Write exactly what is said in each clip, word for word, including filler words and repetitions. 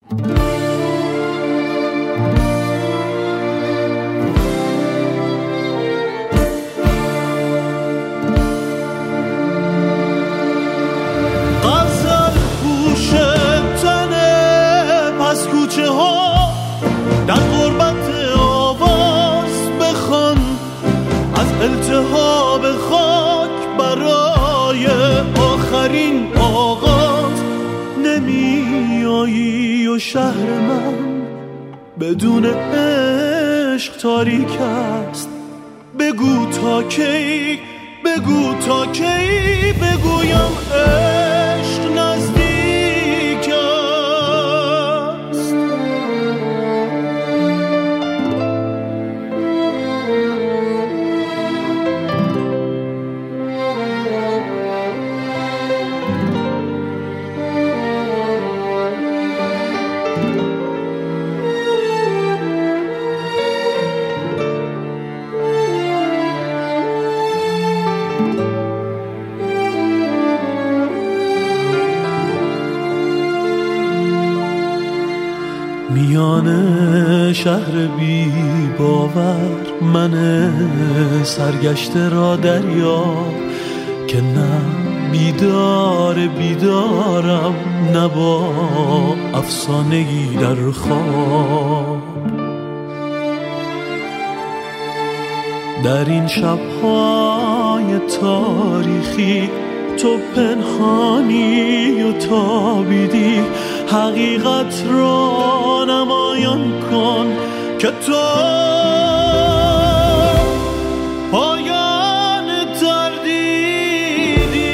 التهاب خاک برای آخرین آغاز نمیایی و شهر من بدون عشق تاریک است. بگو تا کی، بگو تا کی بگویم عشق نزدیک است. میان شهر بی باور من سرگشته را دریاب که نه بیدار بیدارم نه با افسانه‌ای در خواب. در این شب‌های تاریخی تو پنهانی و تابیدی، حقیقت را نمایان کن که تو پایان تردیدی.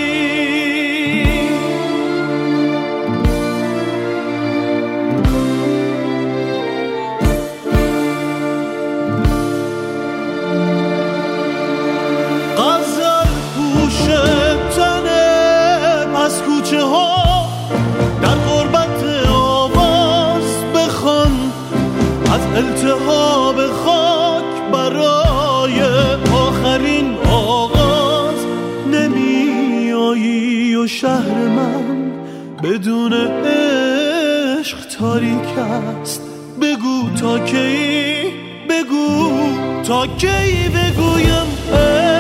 غزل پوش تنه پس کوچه ها در غربت آواز بخوان از التهاب خاک برای آخرین آغاز نمیایی و شهر من بدون عشق تاریک است. بگو تا کی، بگو تا کی بگویم